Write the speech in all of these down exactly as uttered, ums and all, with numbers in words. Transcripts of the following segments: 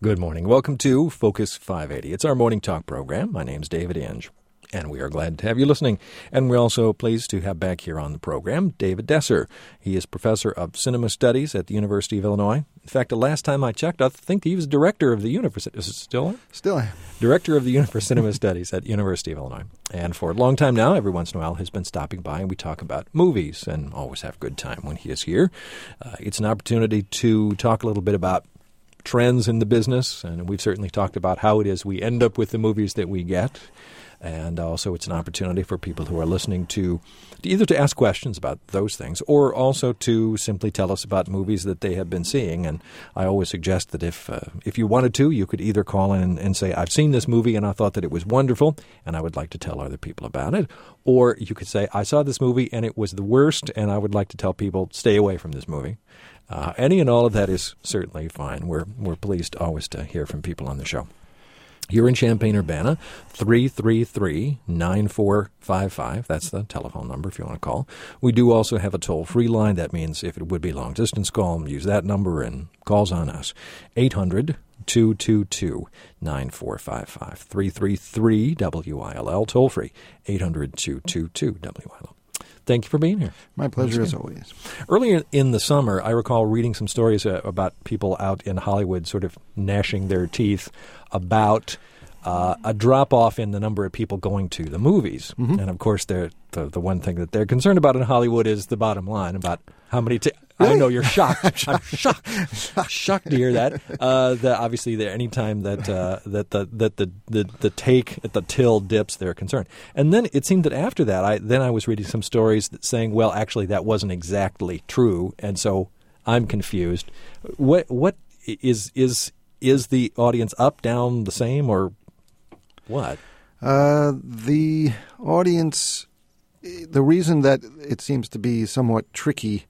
Good morning. Welcome to Focus five eighty. It's our morning talk program. My name's David Inge, and we are glad to have you listening. And we're also pleased to have back here on the program David Desser. He is professor of cinema studies at the University of Illinois. In fact, the last time I checked, I think he was director of the University. Is it still? Still. Director of the Uni- for Cinema Studies at the University of Illinois. And for a long time now, every once in a while, has been stopping by, and we talk about movies and always have a good time when he is here. Uh, it's an opportunity to talk a little bit about trends in the business, and we've certainly talked about how it is we end up with the movies that we get. And also it's an opportunity for people who are listening to, to either to ask questions about those things or also to simply tell us about movies that they have been seeing. And I always suggest that if uh, if you wanted to, you could either call in and, and say, I've seen this movie and I thought that it was wonderful and I would like to tell other people about it. Or you could say, I saw this movie and it was the worst and I would like to tell people, stay away from this movie. Uh, any and all of that is certainly fine. We're we're pleased always to hear from people on the show. You're in Champaign-Urbana, three three three, nine four five five. That's the telephone number if you want to call. We do also have a toll-free line. That means if it would be long-distance call, use that number and calls on us. eight hundred, two two two, nine four five five. three three three, W I L L, toll-free, eight hundred, two two two, W I L L. Thank you for being here. My pleasure as always. Earlier in the summer, I recall reading some stories uh, about people out in Hollywood sort of gnashing their teeth about uh, a drop-off in the number of people going to the movies. Mm-hmm. And, of course, they're, the the one thing that they're concerned about in Hollywood is the bottom line about how many t- – really? I know you're shocked. I'm shocked. shocked to hear that. Uh, that obviously, there any time that uh, that the that the, the the take at the till dips, they're concerned. And then it seemed that after that, I then I was reading some stories that saying, well, actually, that wasn't exactly true, and so I'm confused. What what is is is the audience up, down, the same, or what? Uh, the audience, the reason that it seems to be somewhat tricky.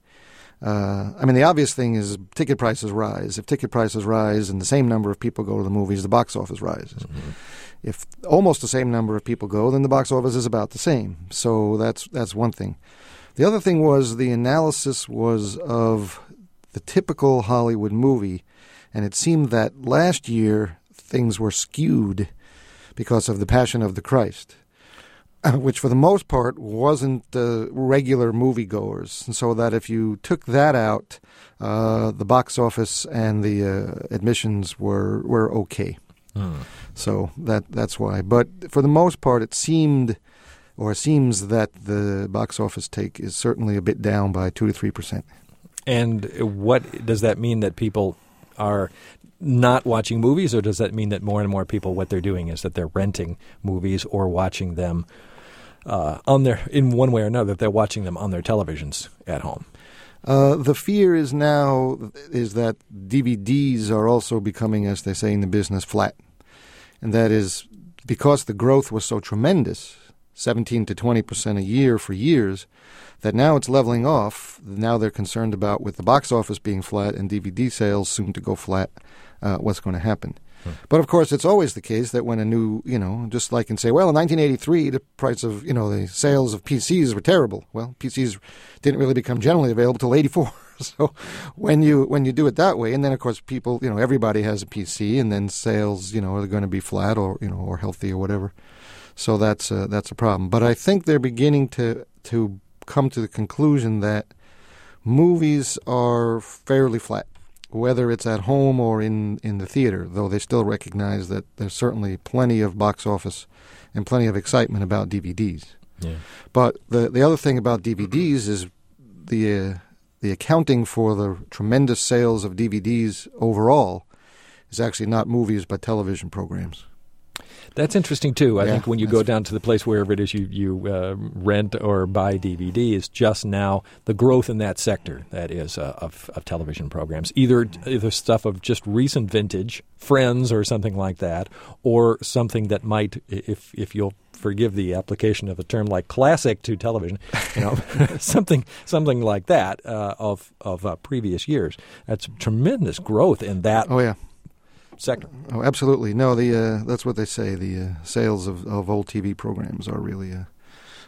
Uh, I mean, the obvious thing is ticket prices rise. If ticket prices rise and the same number of people go to the movies, the box office rises. Mm-hmm. If almost the same number of people go, then the box office is about the same. So that's that's one thing. The other thing was the analysis was of the typical Hollywood movie, and it seemed that last year things were skewed because of The Passion of the Christ, which for the most part wasn't uh, regular moviegoers. And so that if you took that out, uh, the box office and the uh, admissions were, were okay. Hmm. So that that's why. But for the most part, it seemed or seems that the box office take is certainly a bit down by two to three percent. And what does that mean, that people are not watching movies, or does that mean that more and more people, what they're doing is that they're renting movies or watching them Uh, on their, in one way or another, they're watching them on their televisions at home? Uh, the fear is now is that D V Ds are also becoming, as they say in the business, flat. And that is because the growth was so tremendous, seventeen to twenty percent a year for years, that now it's leveling off. Now they're concerned about, with the box office being flat and D V D sales soon to go flat, uh, what's going to happen. But, of course, it's always the case that when a new, you know, just like in say, well, in nineteen eighty-three, the price of, you know, the sales of P Cs were terrible. Well, P Cs didn't really become generally available till eighty-four. So when you when you do it that way, and then, of course, people, you know, everybody has a P C, and then sales, you know, are going to be flat or, you know, or healthy or whatever. So that's a, that's a problem. But I think they're beginning to to come to the conclusion that movies are fairly flat, whether it's at home or in, in the theater, though they still recognize that there's certainly plenty of box office and plenty of excitement about D V Ds. Yeah. But the the other thing about D V Ds is the uh, the accounting for the tremendous sales of D V Ds overall is actually not movies but television programs. That's interesting, too. I yeah, think when you go down to the place wherever it is you, you uh, rent or buy D V Ds, just now the growth in that sector, that is, uh, of, of television programs, either either stuff of just recent vintage, Friends or something like that, or something that might, if if you'll forgive the application of a term like classic to television, you know, something something like that uh, of, of uh, previous years. That's tremendous growth in that. Oh, yeah. Sector. Oh, absolutely. No, the uh, that's what they say. The uh, sales of, of old T V programs are really uh,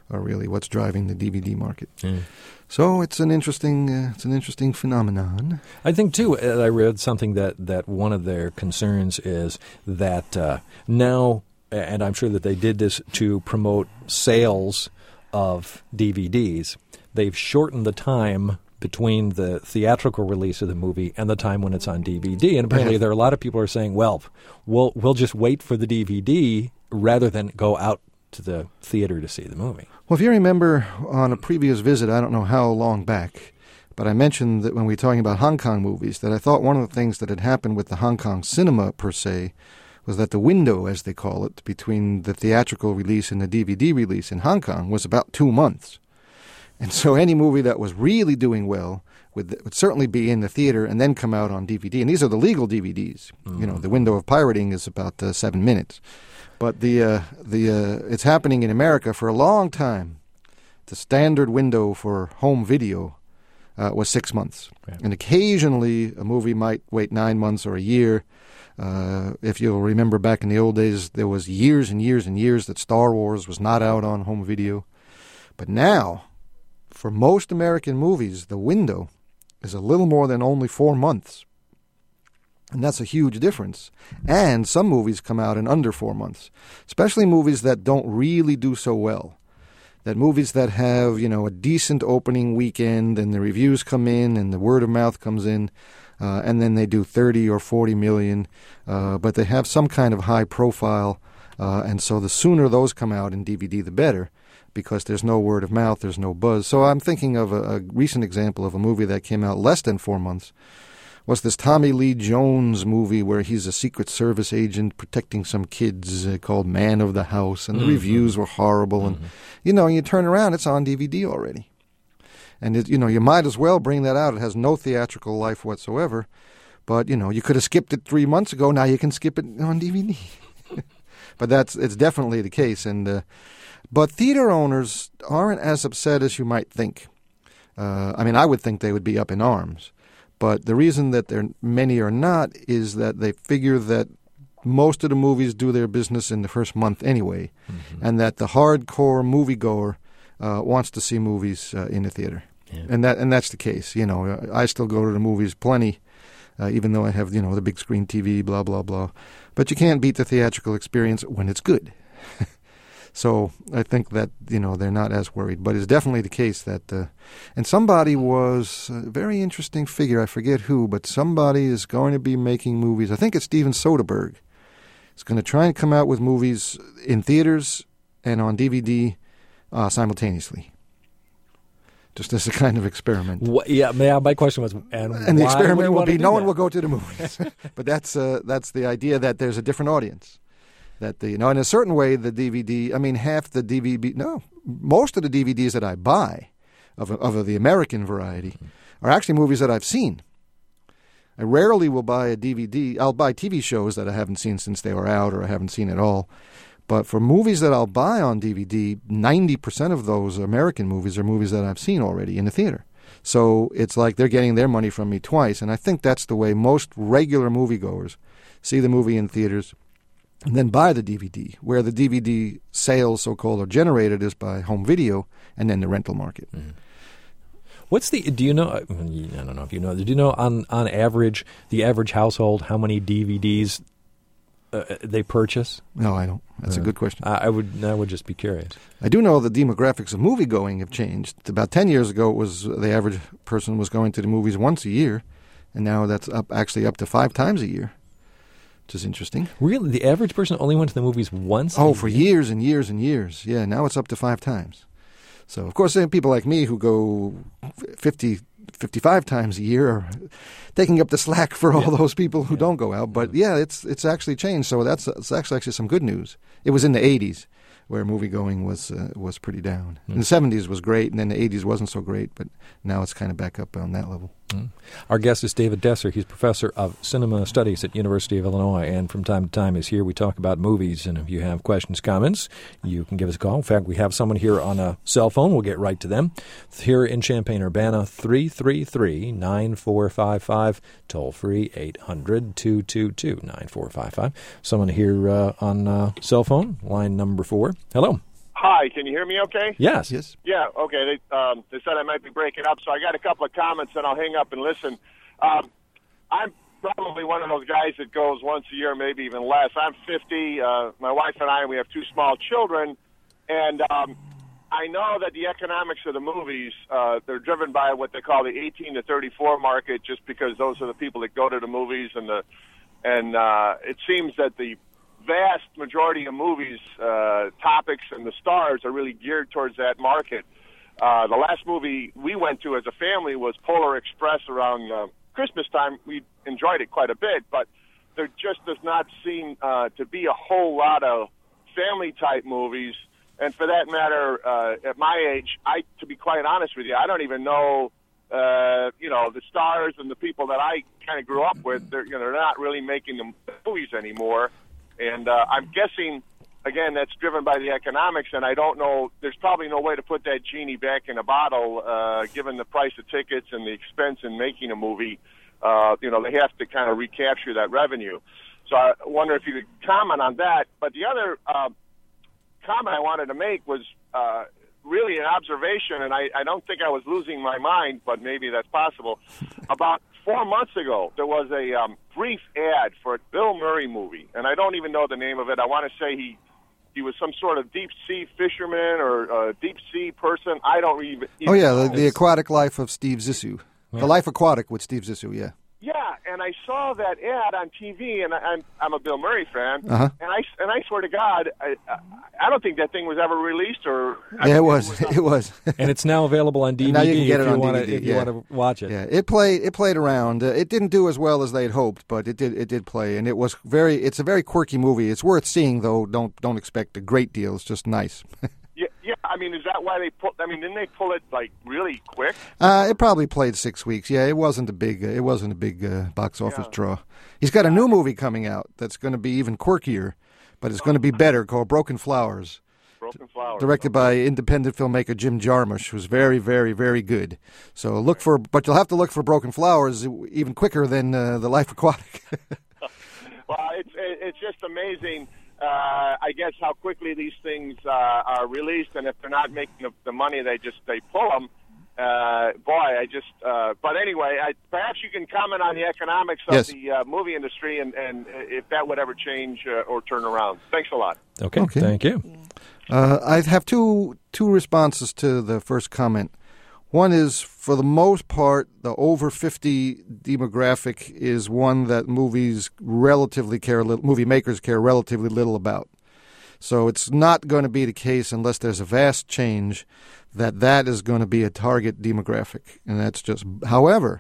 are really what's driving the D V D market. Mm. So it's an interesting uh, it's an interesting phenomenon. I think, too, uh, I read something that, that one of their concerns is that uh, now, and I'm sure that they did this to promote sales of D V Ds, they've shortened the time between the theatrical release of the movie and the time when it's on D V D. And apparently Yeah. there are a lot of people who are saying, well, we'll we'll just wait for the D V D rather than go out to the theater to see the movie. Well, if you remember on a previous visit, I don't know how long back, but I mentioned that when we were talking about Hong Kong movies, that I thought one of the things that had happened with the Hong Kong cinema per se was that the window, as they call it, between the theatrical release and the D V D release in Hong Kong was about two months. And so any movie that was really doing well would, would certainly be in the theater and then come out on D V D. And these are the legal D V Ds. Mm-hmm. You know, the window of pirating is about uh, seven minutes. But the uh, the uh, it's happening in America for a long time. The standard window for home video uh, was six months. Right. And occasionally a movie might wait nine months or a year. Uh, if you'll remember back in the old days, there was years and years and years that Star Wars was not out on home video. But now, for most American movies, the window is a little more than only four months. And that's a huge difference. And some movies come out in under four months, especially movies that don't really do so well. That movies that have, you know, a decent opening weekend and the reviews come in and the word of mouth comes in, uh, and then they do thirty or forty million, uh, but they have some kind of high profile, uh, and so the sooner those come out in D V D, the better, because there's no word of mouth, there's no buzz. So I'm thinking of a, a recent example of a movie that came out less than four months, was this Tommy Lee Jones movie where he's a Secret Service agent protecting some kids uh, called Man of the House, and the mm-hmm. reviews were horrible. Mm-hmm. And, you know, you turn around, it's on D V D already. And, it, you know, you might as well bring that out. It has no theatrical life whatsoever. But, you know, you could have skipped it three months ago. Now you can skip it on D V D. But that's it's definitely the case. And uh, But theater owners aren't as upset as you might think. Uh, I mean, I would think they would be up in arms. But the reason that there many are not is that they figure that most of the movies do their business in the first month anyway, mm-hmm. and that the hardcore moviegoer uh, wants to see movies uh, in the theater, yeah. and that and that's the case. You know, I still go to the movies plenty, uh, even though I have you know the big screen T V, blah blah blah. But you can't beat the theatrical experience when it's good. So I think that, you know, they're not as worried. But it's definitely the case that, uh, and somebody was a very interesting figure, I forget who, but somebody is going to be making movies. I think it's Steven Soderbergh. He's going to try and come out with movies in theaters and on D V D uh, simultaneously. Just as a kind of experiment. What, yeah, my question was, and, and the experiment will be no that? one will go to the movies. But that's uh, that's the idea that there's a different audience. That the, you know, in a certain way, the D V D, I mean, half the D V D, no, most of the D V Ds that I buy of, of the American variety are actually movies that I've seen. I rarely will buy a D V D. I'll buy T V shows that I haven't seen since they were out or I haven't seen at all. But for movies that I'll buy on D V D, ninety percent of those American movies are movies that I've seen already in the theater. So it's like they're getting their money from me twice. And I think that's the way most regular moviegoers see the movie in theaters and then buy the D V D, where the D V D sales, so-called, are generated is by home video and then the rental market. Mm. What's the, do you know, I don't know if you know, do you know on, on average, the average household, how many D V Ds uh, they purchase? No, I don't. That's uh, a good question. I, I would I would just be curious. I do know the demographics of movie-going have changed. About ten years ago, it was the average person was going to the movies once a year, and now that's up actually up to five times a year. Which is interesting. Really? The average person only went to the movies once? Oh, for years and years and years. Yeah, now it's up to five times. So, of course, there are people like me who go fifty, fifty-five times a year are taking up the slack for all yeah. those people who yeah. don't go out. But, yeah, it's it's actually changed. So that's, that's actually, actually some good news. It was in the eighties where movie-going was uh, was pretty down. Mm. In the seventies was great, and then the eighties wasn't so great. But now it's kind of back up on that level. Mm. Our guest is David Desser. He's professor of cinema studies at University of Illinois, and from time to time is here. We talk about movies, and if you have questions, comments, you can give us a call. In fact, we have someone here on a cell phone. We'll get right to them. Here in Champaign-Urbana, three three three, nine four five five, toll free eight hundred, two two two, nine four five five. Someone here uh, on uh, cell phone, line number four. Hello. Hi, can you hear me okay? Yes. Yes. Yeah, okay. They, um, they said I might be breaking up, so I got a couple of comments, and I'll hang up and listen. Um, I'm probably one of those guys that goes once a year, maybe even less. I'm fifty. Uh, my wife and I, we have two small children, and um, I know that the economics of the movies, uh, they're driven by what they call the eighteen to thirty-four market, just because those are the people that go to the movies, and the and uh, it seems that the vast majority of movies, uh, topics, and the stars are really geared towards that market. Uh, the last movie we went to as a family was Polar Express around uh, Christmas time. We enjoyed it quite a bit, but there just does not seem uh, to be a whole lot of family-type movies. And for that matter, uh, at my age, I, to be quite honest with you, I don't even know, uh, you know, the stars and the people that I kind of grew up with. They're, you know, they're not really making the movies anymore. And uh, I'm guessing, again, that's driven by the economics, and I don't know, there's probably no way to put that genie back in a bottle, uh, given the price of tickets and the expense in making a movie. Uh, you know, they have to kind of recapture that revenue. So I wonder if you could comment on that. But the other uh, comment I wanted to make was uh, really an observation, and I, I don't think I was losing my mind, but maybe that's possible. About four months ago, there was a um, brief ad for a Bill Murray movie, and I don't even know the name of it. I want to say he he was some sort of deep-sea fisherman or a deep-sea person. I don't even, even Oh, yeah, know. the, the Aquatic Life of Steve Zissou. Yeah. The Life Aquatic with Steve Zissou, yeah. Yeah, and I saw that ad on T V, and I, I'm I'm a Bill Murray fan, Uh-huh. and I and I swear to God, I, I I don't think that thing was ever released, or I Yeah, it think was. not- It was. And it's now available on D V D Now you can get if it you on want D V D, to if you yeah. want to watch it. Yeah, it played. It played around. Uh, it didn't do as well as they'd hoped, but it did. It did play, and it was very. It's a very quirky movie. It's worth seeing, though. Don't don't expect a great deal. It's just nice. Yeah, yeah. I mean, is that why they pull? I mean, didn't they pull it like really quick? uh, it probably played six weeks. Yeah, it wasn't a big. Uh, it wasn't a big uh, box office Yeah. draw. He's got a new movie coming out that's going to be even quirkier, but it's going to be better, called Broken Flowers, Broken Flowers. directed by independent filmmaker Jim Jarmusch, who's very, very, very good. So look for, but you'll have to look for Broken Flowers even quicker than uh, The Life Aquatic. Well, it's it's just amazing. Uh, I guess how quickly these things uh, are released, and if they're not making the, the money, they just they pull them. Uh, boy, I just. Uh, but anyway, I, perhaps you can comment on the economics of Yes. the uh, movie industry, and, and if that would ever change uh, or turn around. Thanks a lot. Okay, Okay. thank you. Uh, I have two two responses to the first comment. One is, for the most part, the over fifty demographic is one that movies relatively care, a little, movie makers care relatively little about. So it's not going to be the case unless there's a vast change that that is going to be a target demographic, and that's just. However,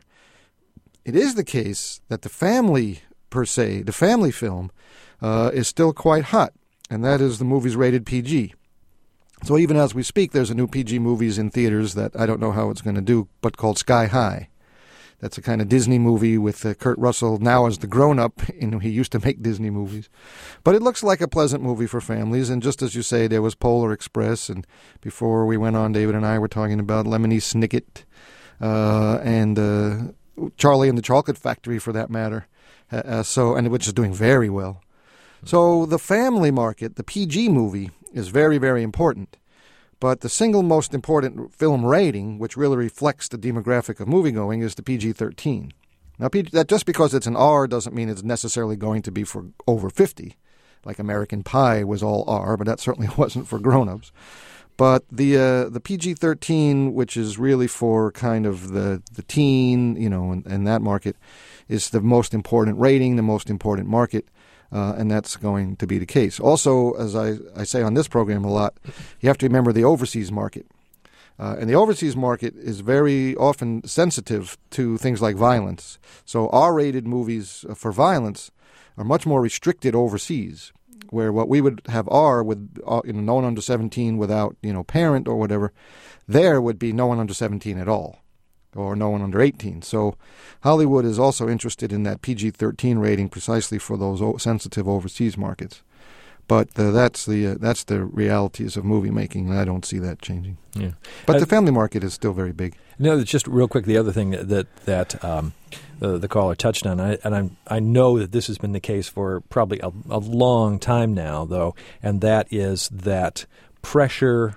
it is the case that the family per se, the family film, uh, is still quite hot, and that is the movies rated P G. So even as we speak, there's a new P G movies in theaters that I don't know how it's going to do, but called Sky High. That's a kind of Disney movie with uh, Kurt Russell now as the grown-up. You know, he used to make Disney movies. But it looks like a pleasant movie for families. And just as you say, there was Polar Express. And before we went on, David and I were talking about Lemony Snicket uh, and uh, Charlie and the Chocolate Factory, for that matter. Uh, uh, so, and which is doing very well. So the family market, the P G movie, is very, very important. But the single most important film rating, which really reflects the demographic of moviegoing, is the P G thirteen. Now, P G, that just because it's an R doesn't mean it's necessarily going to be for over fifty. Like American Pie was all R, but that certainly wasn't for grown-ups. But the uh, the P G thirteen, which is really for kind of the, the teen, you know, and, and that market, is the most important rating, the most important market. Uh, and that's going to be the case. Also, as I, I say on this program a lot, you have to remember the overseas market. Uh, and the overseas market is very often sensitive to things like violence. So R-rated movies for violence are much more restricted overseas, where what we would have R with uh, you know, no one under seventeen without you know parent or whatever, there would be no one under seventeen at all, or no one under eighteen. So Hollywood is also interested in that P G thirteen rating precisely for those o- sensitive overseas markets. But uh, that's the uh, that's the realities of movie making, and I don't see that changing. Yeah. But Uh, the family market is still very big. No, just real quick, the other thing that that, that um, the, the caller touched on, I, and I'm, I know that this has been the case for probably a, a long time now, though, and that is that pressure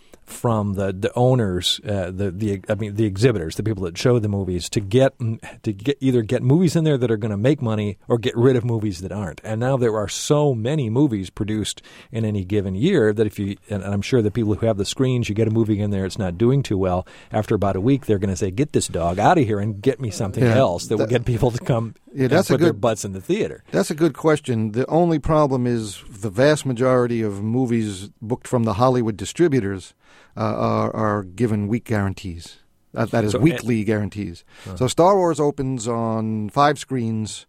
from the the owners, uh, the the I mean the exhibitors, the people that show the movies, to get to get either get movies in there that are going to make money or get rid of movies that aren't. And now there are so many movies produced in any given year that if you, and I'm sure the people who have the screens, you get a movie in there, it's not doing too well. After about a week, they're going to say, "Get this dog out of here and get me something yeah, else that, that will get people to come yeah, that's and put a good, their butts in the theater." That's a good question. The only problem is the vast majority of movies booked from the Hollywood distributors Uh, are, are given week guarantees. That, that is so, weekly guarantees. Uh-huh. So Star Wars opens on five screens.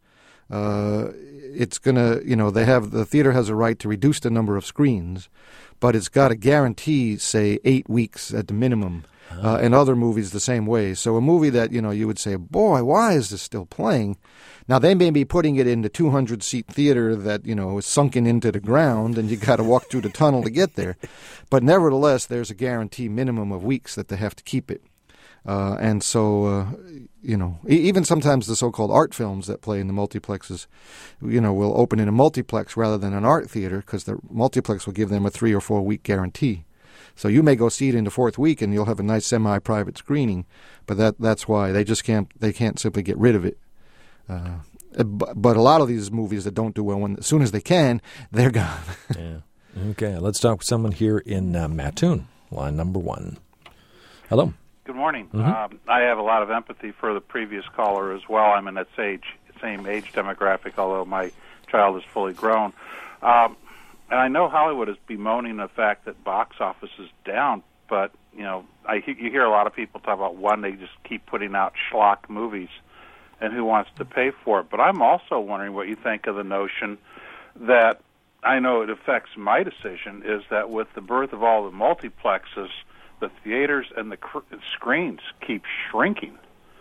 Uh, it's gonna, you know, they have the theater has a right to reduce the number of screens, but it's got to guarantee, say, eight weeks at the minimum. Uh-huh. Uh, and other movies the same way. So a movie that, you know, you would say, boy, why is this still playing? Now, they may be putting it in the two hundred seat theater that, you know, is sunken into the ground and you got to walk through the tunnel to get there. But nevertheless, there's a guarantee minimum of weeks that they have to keep it. Uh, and so, uh, you know, e- even sometimes the so-called art films that play in the multiplexes, you know, will open in a multiplex rather than an art theater because the multiplex will give them a three or four week guarantee. So you may go see it in the fourth week, and you'll have a nice semi-private screening. But that that's why they just can't they can't simply get rid of it. Uh, but, but a lot of these movies that don't do well, when as soon as they can, they're gone. Yeah. Okay. Let's talk with someone here in uh, Mattoon, line number one. Hello. Good morning. Mm-hmm. Um, I have a lot of empathy for the previous caller as well. I'm in that age, same age demographic, although my child is fully grown. Um, And I know Hollywood is bemoaning the fact that box office is down, but, you know, I, you hear a lot of people talk about, one, they just keep putting out schlock movies, and who wants to pay for it. But I'm also wondering what you think of the notion that, I know it affects my decision, is that with the birth of all the multiplexes, the theaters and the cr- screens keep shrinking.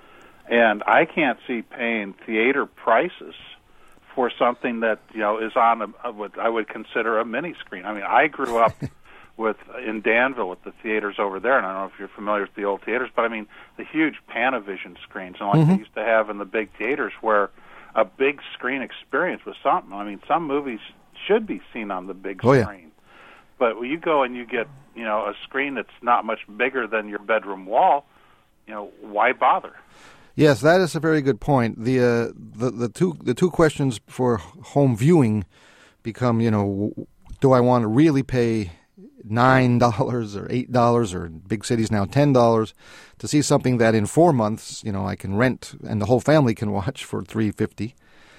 And I can't see paying theater prices for something that, you know, is on a, a, what I would consider a mini screen. I mean, I grew up with in Danville with the theaters over there, and I don't know if you're familiar with the old theaters, but I mean the huge Panavision screens, and like mm-hmm. they used to have in the big theaters, where a big screen experience was something. I mean, some movies should be seen on the big oh, screen, yeah. but when you go and you get, you know, a screen that's not much bigger than your bedroom wall, you know, why bother? Yes, that is a very good point. The uh, the the two the two questions for home viewing become, you know, do I want to really pay nine dollars or eight dollars or in big cities now ten dollars to see something that in four months, you know, I can rent and the whole family can watch for three fifty.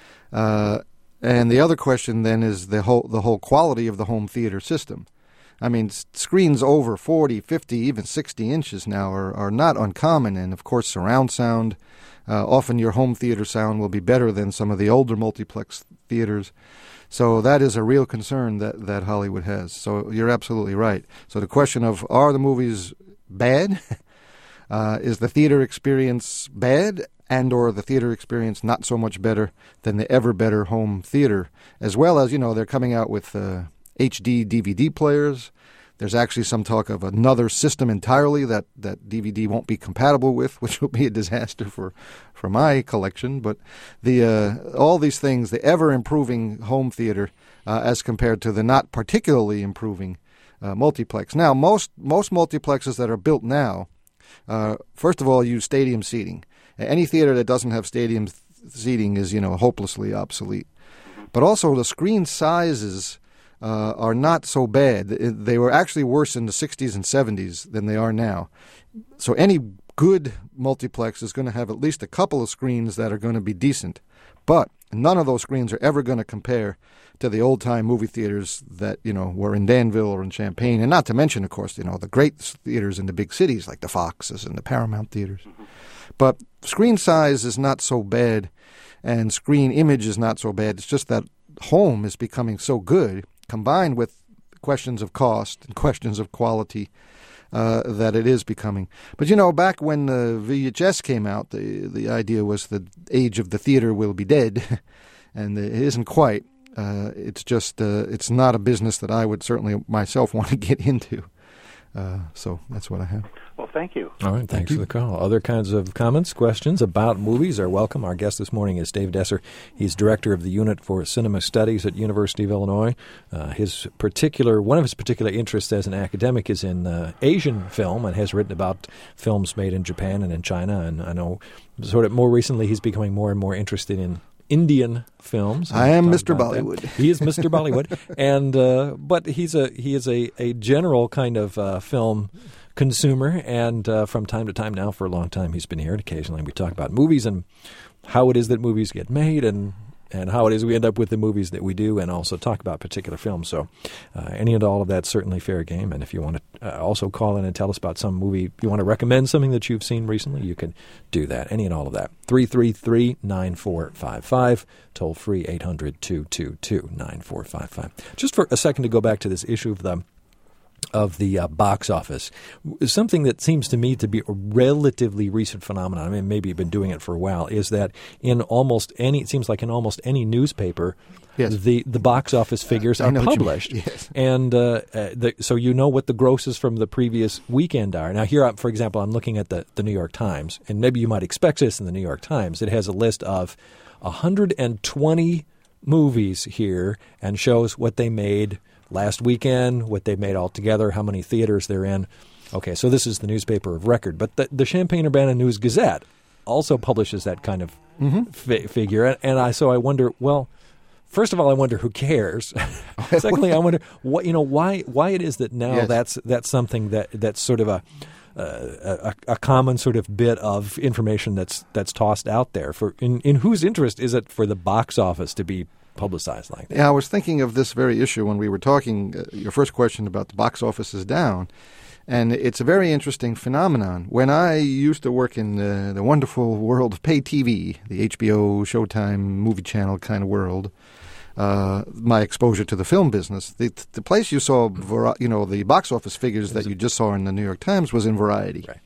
Uh, and the other question then is the whole the whole quality of the home theater system. I mean, screens over forty, fifty, even sixty inches now are, are not uncommon. And, of course, surround sound. Uh, often your home theater sound will be better than some of the older multiplex theaters. So that is a real concern that, that Hollywood has. So you're absolutely right. So the question of, are the movies bad? uh, is the theater experience bad? And or the theater experience not so much better than the ever better home theater? As well as, you know, they're coming out with Uh, H D D V D players. There's actually some talk of another system entirely that, that D V D won't be compatible with, which will be a disaster for, for my collection. But the uh, all these things, the ever-improving home theater uh, as compared to the not particularly improving uh, multiplex. Now, most, most multiplexes that are built now, uh, first of all, use stadium seating. Any theater that doesn't have stadium th- seating is, you know, hopelessly obsolete. But also the screen sizes Uh, are not so bad. They were actually worse in the sixties and seventies than they are now. So any good multiplex is going to have at least a couple of screens that are going to be decent. But none of those screens are ever going to compare to the old-time movie theaters that, you know, were in Danville or in Champaign. And not to mention, of course, you know, the great theaters in the big cities like the Foxes and the Paramount theaters. Mm-hmm. But screen size is not so bad, and screen image is not so bad. It's just that home is becoming so good, combined with questions of cost and questions of quality, uh, that it is becoming. But, you know, back when the V H S came out, the the idea was the age of the theater will be dead, and it isn't quite. Uh, it's just, uh, it's not a business that I would certainly myself want to get into. Uh, so that's what I have. Well, thank you. All right, thanks for the call. Other kinds of comments, questions about movies are welcome. Our guest this morning is Dave Desser. He's director of the Unit for Cinema Studies at University of Illinois. Uh, his particular, one of his particular interests as an academic is in uh, Asian film, and has written about films made in Japan and in China. And I know, sort of more recently, he's becoming more and more interested in Indian films. I am Mister Bollywood. That. He is Mister Bollywood, and uh, but he's a he is a, a general kind of uh, film consumer, and uh, from time to time now, for a long time, he's been here. And occasionally, we talk about movies and how it is that movies get made, and and how it is we end up with the movies that we do, and also talk about particular films. So uh, any and all of that's certainly fair game. And if you want to uh, also call in and tell us about some movie, if you want to recommend something that you've seen recently, you can do that. Any and all of that. three three three, nine four five five, toll free eight hundred, two two two, nine four five five. Just for a second to go back to this issue of the of the uh, box office, something that seems to me to be a relatively recent phenomenon, I mean, maybe you've been doing it for a while, is that in almost any, it seems like in almost any newspaper, yes. the, the box office figures are published. Yes. And uh, uh, the, so you know what the grosses from the previous weekend are. Now here, for example, I'm looking at the, the New York Times, and maybe you might expect this in the New York Times. It has a list of one hundred twenty movies here and shows what they made last weekend, what they made altogether, how many theaters they're in. Okay, so this is the newspaper of record. But the, the Champaign-Urbana News Gazette also publishes that kind of mm-hmm. fi- figure. And, and I so I wonder, well, first of all, I wonder who cares. Secondly, I wonder what you know why why it is that now yes. that's that's something that that's sort of a, uh, a a common sort of bit of information that's that's tossed out there. For in, in whose interest is it for the box office to be publicized like that? Yeah, I was thinking of this very issue when we were talking, uh, your first question about the box office is down, and it's a very interesting phenomenon. When I used to work in uh, the wonderful world of pay T V, the H B O, Showtime, movie channel kind of world, uh, my exposure to the film business, the, the place you saw, you know, the box office figures that you just saw in the New York Times was in Variety. Right.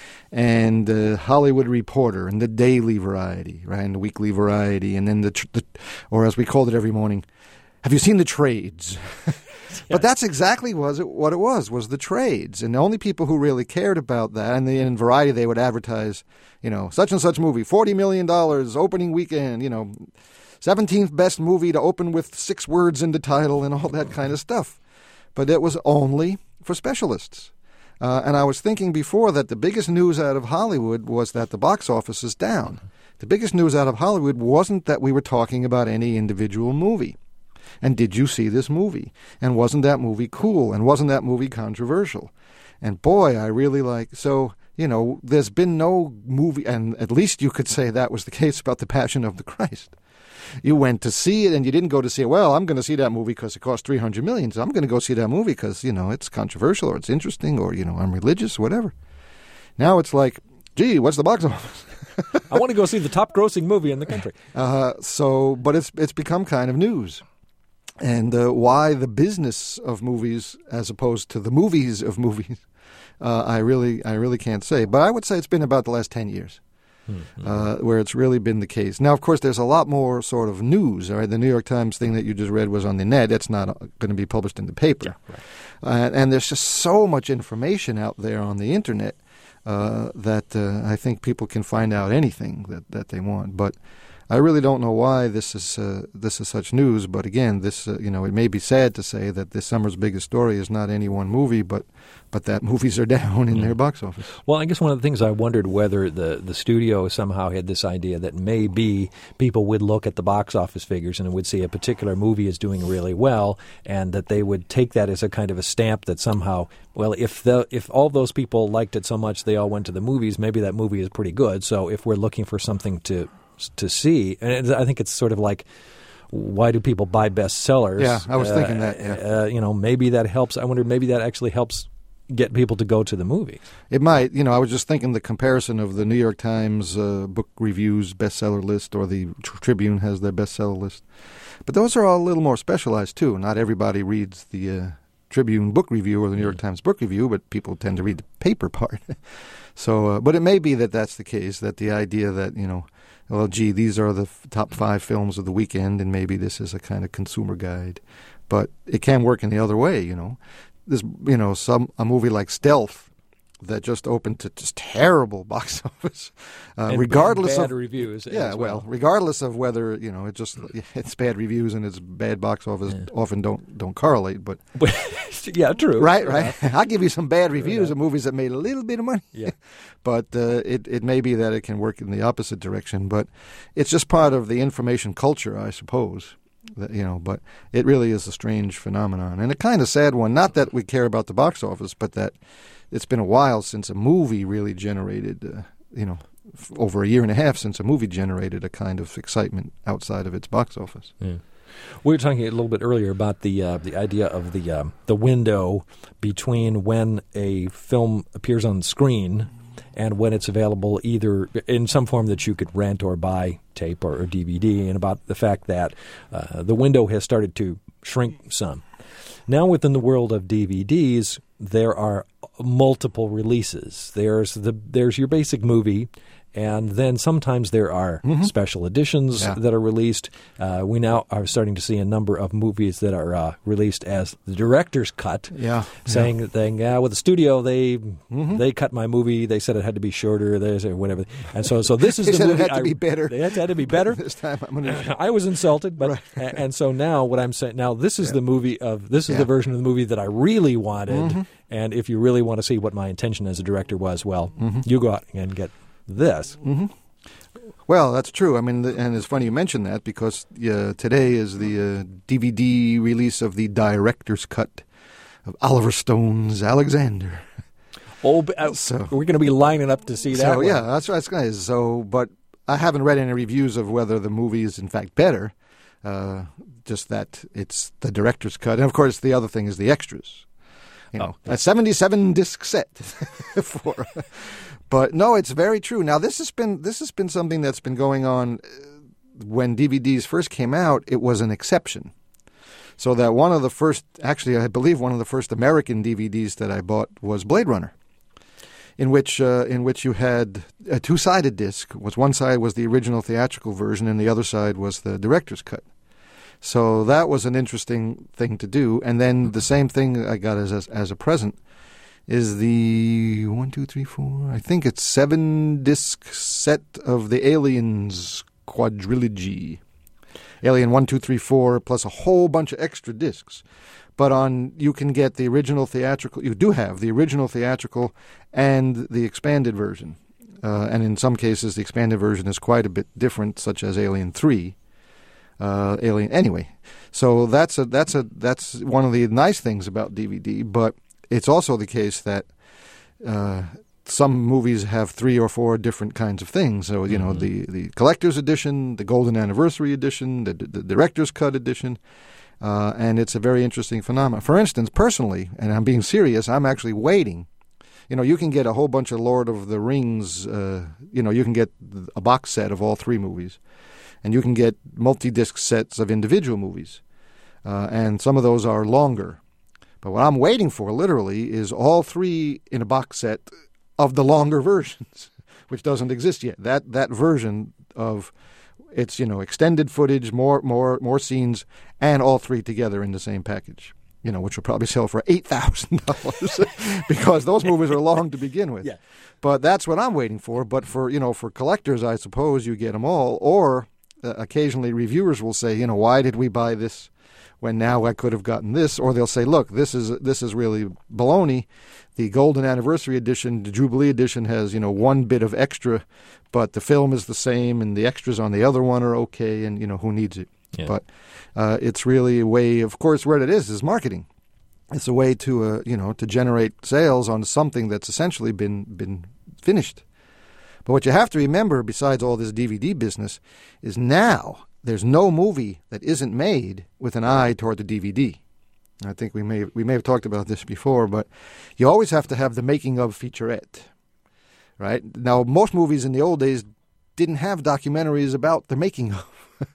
And the uh, Hollywood Reporter, and the Daily Variety, right, and the Weekly Variety, and then the, tr- the or as we called it every morning, have you seen the trades? Yes. But that's exactly was it, what it was, was the trades. And the only people who really cared about that, and in Variety they would advertise, you know, such and such movie, forty million dollars, opening weekend, you know, seventeenth best movie to open with six words in the title and all that kind of stuff. But it was only for specialists. Uh, and I was thinking before that the biggest news out of Hollywood was that the box office is down. The biggest news out of Hollywood wasn't that we were talking about any individual movie. And did you see this movie? And wasn't that movie cool? And wasn't that movie controversial? And boy, I really like... So, you know, there's been no movie, and at least you could say that was the case about The Passion of the Christ. You went to see it, and you didn't go to see it, well, I'm going to see that movie because it cost three hundred million dollars. So I'm going to go see that movie because, you know, it's controversial or it's interesting or, you know, I'm religious, whatever. Now it's like, gee, what's the box office? I want to go see the top grossing movie in the country. Uh, so, but it's it's become kind of news. And uh, why the business of movies as opposed to the movies of movies, uh, I really I really can't say. But I would say it's been about the last ten years. Mm-hmm. Uh, where it's really been the case. Now, of course, there's a lot more sort of news. All right, the New York Times thing that you just read was on the net. It's not going to be published in the paper. Yeah, right. uh, and there's just so much information out there on the internet uh, that uh, I think people can find out anything that, that they want. But I really don't know why this is uh, this is such news. But again, this uh, you know, it may be sad to say that this summer's biggest story is not any one movie, but but that movies are down in mm. their box office. Well, I guess one of the things I wondered whether the, the studio somehow had this idea that maybe people would look at the box office figures and would see a particular movie is doing really well, and that they would take that as a kind of a stamp that somehow, well, if the if all those people liked it so much they all went to the movies, maybe that movie is pretty good. So if we're looking for something to to see, and I think it's sort of like, why do people buy bestsellers? Yeah, I was uh, thinking that. Yeah. Uh, you know, maybe that helps. I wonder, maybe that actually helps get people to go to the movies. It might. You know, I was just thinking the comparison of the New York Times uh, book reviews bestseller list, or the Tribune has their bestseller list. But those are all a little more specialized, too. Not everybody reads the uh, Tribune book review or the New York Times book review, but people tend to read the paper part. so, uh, but it may be that that's the case, that the idea that, you know, well, gee, these are the f- top five films of the weekend, and maybe this is a kind of consumer guide. But it can work in the other way, you know. This, you know, some a movie like Stealth that just opened to just terrible box office, uh, and regardless bad of reviews. Yeah, as well. well, regardless of whether you know it just it's bad reviews and it's bad box office yeah. often don't don't correlate. But yeah, true. Right, right. I'll give you some bad reviews of movies that made a little bit of money. Yeah, but uh, it it may be that it can work in the opposite direction. But it's just part of the information culture, I suppose. That, you know, but it really is a strange phenomenon and a kind of sad one. Not that we care about the box office, but that it's been a while since a movie really generated, uh, you know, f- over a year and a half since a movie generated a kind of excitement outside of its box office. Yeah. We were talking a little bit earlier about the uh, the idea of the um, the window between when a film appears on the screen and when it's available either in some form that you could rent or buy, tape or, or D V D, and about the fact that uh, the window has started to shrink some. Now within the world of D V Ds, there are multiple releases. There's the there's your basic movie, and then sometimes there are mm-hmm. special editions yeah. that are released. Uh, we now are starting to see a number of movies that are uh, released as the director's cut, yeah. saying yeah. that yeah, with the studio they mm-hmm. they cut my movie. They said it had to be shorter, they said whatever, and so so this is they the said movie. It had to I, be better. It had to be better. This time I'm gonna... I was insulted, but right. and, and so now what I'm saying now this is yeah. the movie of this is yeah. the version of the movie that I really wanted. Mm-hmm. And if you really want to see what my intention as a director was, well, mm-hmm. you go out and get this. Mm-hmm. Well, that's true. I mean, the, and it's funny you mention that because uh, today is the uh, D V D release of the director's cut of Oliver Stone's Alexander. Oh, uh, so we're going to be lining up to see that. So one. yeah, that's that's nice. So, but I haven't read any reviews of whether the movie is in fact better. Uh, just that it's the director's cut, and of course, the other thing is the extras. You know, oh. a seventy-seven disc set for. But no, it's very true. Now this has been this has been something that's been going on when D V Ds first came out. It was an exception. So that one of the first, actually, I believe one of the first American D V Ds that I bought was Blade Runner, in which uh, in which you had a two-sided disc. Was one side was the original theatrical version, and the other side was the director's cut. So that was an interesting thing to do. And then the same thing I got as a, as a present is the one, two, three, four, I think it's seven disc set of the Aliens quadrilogy. Alien one, two, three, four, plus a whole bunch of extra discs. But on you can get the original theatrical, you do have the original theatrical and the expanded version. Uh, and in some cases the expanded version is quite a bit different, such as Alien three. Uh, Alien anyway, so that's a that's a that's one of the nice things about D V D. But it's also the case that uh, some movies have three or four different kinds of things. So you mm-hmm. know the, the collector's edition, the golden anniversary edition, the, the director's cut edition, uh, and it's a very interesting phenomenon. For instance, personally, and I'm being serious, I'm actually waiting. You know, you can get a whole bunch of Lord of the Rings. Uh, you know, you can get a box set of all three movies. And you can get multi-disc sets of individual movies. Uh, and some of those are longer. But what I'm waiting for, literally, is all three in a box set of the longer versions, which doesn't exist yet. That that version of it's, you know, extended footage, more more more scenes, and all three together in the same package. You know, which will probably sell for eight thousand dollars because those movies are long to begin with. Yeah. But that's what I'm waiting for. But for, you know, for collectors, I suppose you get them all. Or Uh, occasionally reviewers will say, you know, why did we buy this when now I could have gotten this? Or they'll say, look, this is this is really baloney. The Golden Anniversary Edition, the Jubilee Edition has, you know, one bit of extra, but the film is the same and the extras on the other one are okay, and, you know, who needs it? Yeah. But uh, it's really a way, of course, what it is is marketing. It's a way to, uh, you know, to generate sales on something that's essentially been been finished. But what you have to remember, besides all this D V D business, is now there's no movie that isn't made with an eye toward the D V D. I think we may we may have talked about this before, but you always have to have the making of featurette, right? Now, most movies in the old days didn't have documentaries about the making of.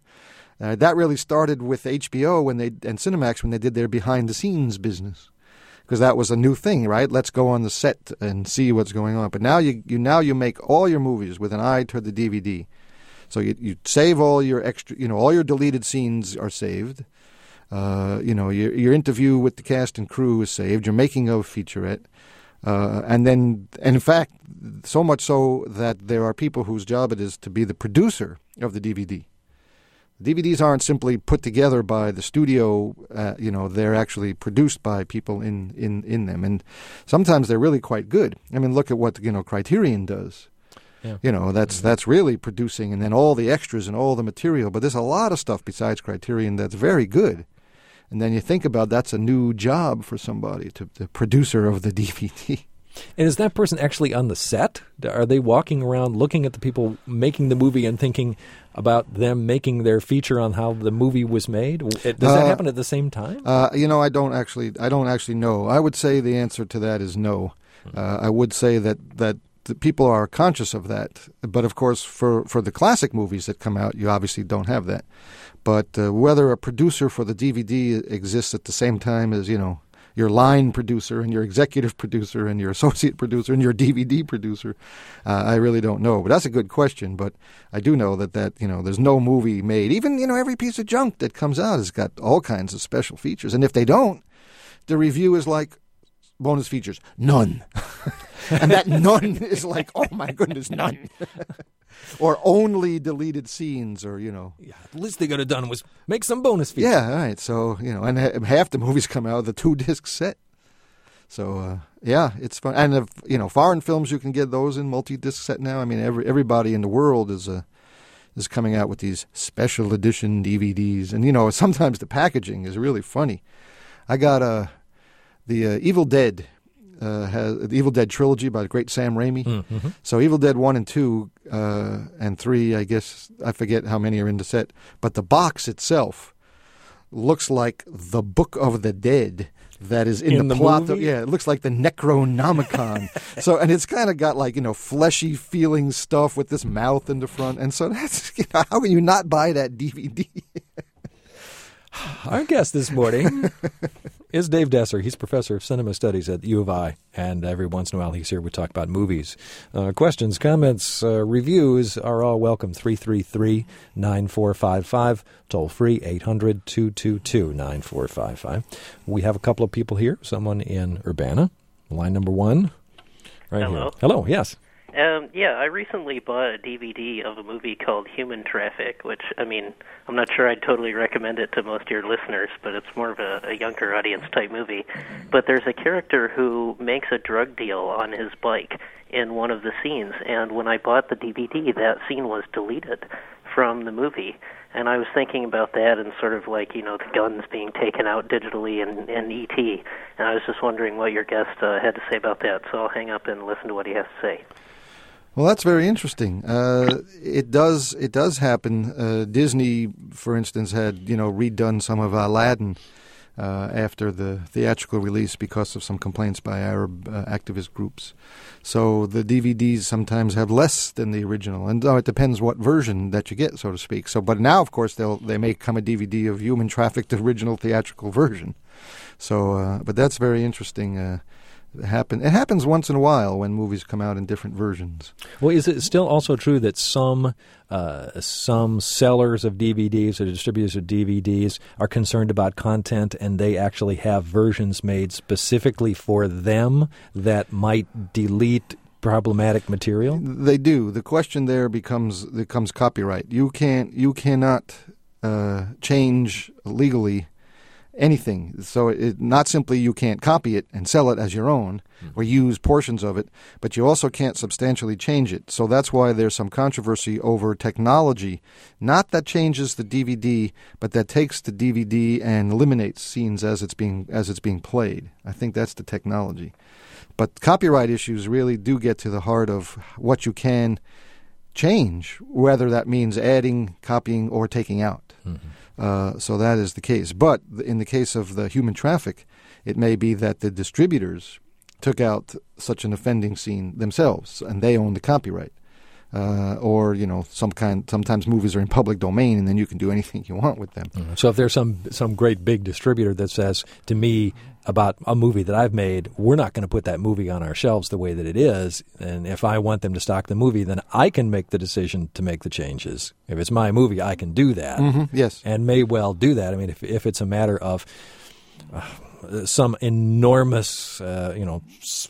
uh, that really started with H B O when they and Cinemax when they did their behind the scenes business. Because that was a new thing, right? Let's go on the set and see what's going on. But now you, you now you make all your movies with an eye toward the D V D. So you you save all your extra, you know, all your deleted scenes are saved. Uh, you know, your your interview with the cast and crew is saved. Your making of featurette. Uh, and then, and in fact, so much so that there are people whose job it is to be the producer of the D V D. D V Ds aren't simply put together by the studio, uh, you know, they're actually produced by people in, in, in them. And sometimes they're really quite good. I mean, look at what, you know, Criterion does. Yeah. You know, that's mm-hmm. that's really producing, and then all the extras and all the material. But there's a lot of stuff besides Criterion that's very good. And then you think about that's a new job for somebody, to the producer of the D V D. And is that person actually on the set? Are they walking around looking at the people making the movie and thinking about them making their feature on how the movie was made? Does that uh, happen at the same time? Uh, you know, I don't actually. I don't actually know. I would say the answer to that is no. Uh, I would say that that the people are conscious of that, but of course, for for the classic movies that come out, you obviously don't have that. But uh, whether a producer for the D V D exists at the same time as, you know, your line producer and your executive producer and your associate producer and your D V D producer, uh, I really don't know. But that's a good question. But I do know that, that, you know, there's no movie made. Even, you know, every piece of junk that comes out has got all kinds of special features. And if they don't, the review is like, bonus features, none. And that none is like, oh my goodness, none. Or only deleted scenes, or, you know. Yeah, the least they could have done was make some bonus features. Yeah, all right. So, you know, and half the movies come out of the two-disc set. So, uh, yeah, it's fun. And, if, you know, foreign films, you can get those in multi-disc set now. I mean, every everybody in the world is uh, is coming out with these special edition D V Ds. And, you know, sometimes the packaging is really funny. I got uh, the uh, Evil Dead. Uh, has the Evil Dead trilogy by the great Sam Raimi. Mm-hmm. So Evil Dead one and two uh, and three, I guess, I forget how many are in the set. But the box itself looks like the Book of the Dead that is in, in the, the plot. Movie? Of, yeah, it looks like the Necronomicon. So, and it's kind of got like, you know, fleshy feeling stuff with this mouth in the front. And so that's, you know, how can you not buy that D V D? Our guest this morning is Dave Desser. He's professor of cinema studies at U of I, and every once in a while he's here. We talk about movies. Uh, questions, comments, uh, reviews are all welcome. three three three, nine four five five, toll free, eight hundred, two two two, nine four five five. We have a couple of people here, someone in Urbana. Line number one, right Hello. here. Hello, yes. Um, yeah, I recently bought a D V D of a movie called Human Traffic, which, I mean, I'm not sure I'd totally recommend it to most of your listeners, but it's more of a, a younger audience type movie. But there's a character who makes a drug deal on his bike in one of the scenes, and when I bought the D V D, that scene was deleted from the movie. And I was thinking about that and sort of like, you know, the guns being taken out digitally in, in E T, and I was just wondering what your guest uh, had to say about that, so I'll hang up and listen to what he has to say. Well, that's very interesting. Uh, it does it does happen. Uh, Disney, for instance, had, you know, redone some of Aladdin uh, after the theatrical release because of some complaints by Arab uh, activist groups. So the D V Ds sometimes have less than the original, and oh, it depends what version that you get, so to speak. So, but now, of course, they'll they may come a D V D of Human Traffic, the original theatrical version. So, uh, but that's very interesting. Uh, It, happen, it happens once in a while when movies come out in different versions. Well, is it still also true that some uh, some sellers of D V Ds or distributors of D V Ds are concerned about content, and they actually have versions made specifically for them that might delete problematic material? They do. The question there becomes becomes copyright. You can't you cannot uh, change legally anything. So it, not simply you can't copy it and sell it as your own mm-hmm. or use portions of it, but you also can't substantially change it. So that's why there's some controversy over technology, not that changes the D V D, but that takes the D V D and eliminates scenes as it's being as it's being played. I think that's the technology. But copyright issues really do get to the heart of what you can change, whether that means adding, copying, or taking out. Mm-hmm. Uh, so that is the case. But in the case of the Human Traffic, it may be that the distributors took out such an offending scene themselves, and they own the copyright. Uh, or, you know, some kind. Sometimes movies are in public domain, and then you can do anything you want with them. Mm-hmm. So if there's some some great big distributor that says to me about a movie that I've made, we're not going to put that movie on our shelves the way that it is, and if I want them to stock the movie, then I can make the decision to make the changes. If it's my movie, I can do that. Mm-hmm. Yes. And may well do that. I mean, if if it's a matter of uh, some enormous, uh, you know,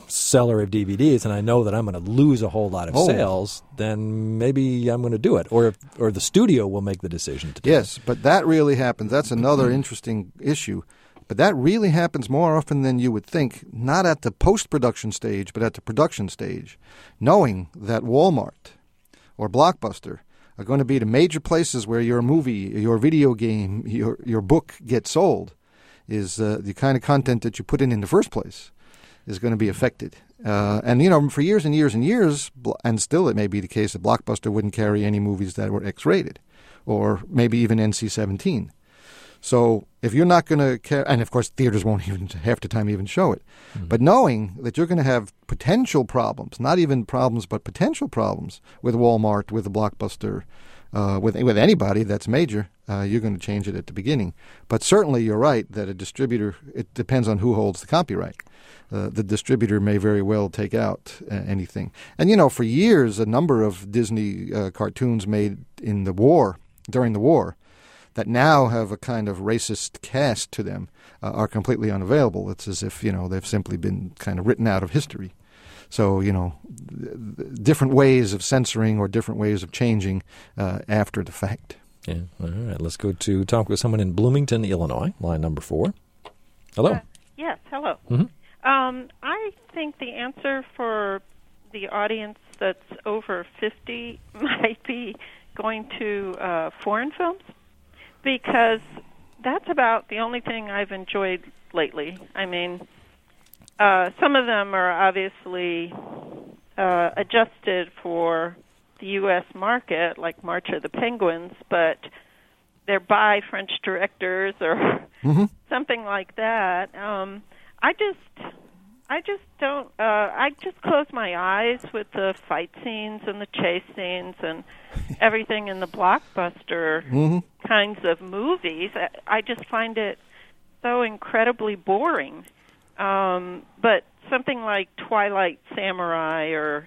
seller of D V Ds and I know that I'm going to lose a whole lot of Oh. sales, then maybe I'm going to do it. Or if, or the studio will make the decision to do Yes, it. but that really happens. That's another interesting issue. But that really happens more often than you would think, not at the post-production stage, but at the production stage, knowing that Walmart or Blockbuster are going to be the major places where your movie, your video game, your your book gets sold, is uh, the kind of content that you put in in the first place is going to be affected. Uh, and, you know, for years and years and years, and still it may be the case that Blockbuster wouldn't carry any movies that were X-rated or maybe even N C seventeen. So if you're not going to care, and of course theaters won't even half the time even show it, mm-hmm. but knowing that you're going to have potential problems, not even problems, but potential problems with Walmart, with the Blockbuster, uh, with with anybody that's major, uh, you're going to change it at the beginning. But certainly you're right that a distributor, it depends on who holds the copyright. Uh, the distributor may very well take out uh, anything. And, you know, for years, a number of Disney uh, cartoons made in the war, during the war, that now have a kind of racist cast to them uh, are completely unavailable. It's as if, you know, they've simply been kind of written out of history. So, you know, different ways of censoring or different ways of changing uh, after the fact. Yeah. All right. Let's go to talk with someone in Bloomington, Illinois, line number four. Hello. Uh, yes, hello. Mm-hmm. Um, I think the answer for the audience that's over fifty might be going to uh, foreign films, because that's about the only thing I've enjoyed lately. I mean, uh, some of them are obviously uh, adjusted for the U S market, like March of the Penguins, but they're by French directors or Mm-hmm. something like that. Um, I just, I just don't. Uh, I just close my eyes with the fight scenes and the chase scenes and everything in the blockbuster Mm-hmm. kinds of movies. I, I just find it so incredibly boring. Um, but something like Twilight Samurai or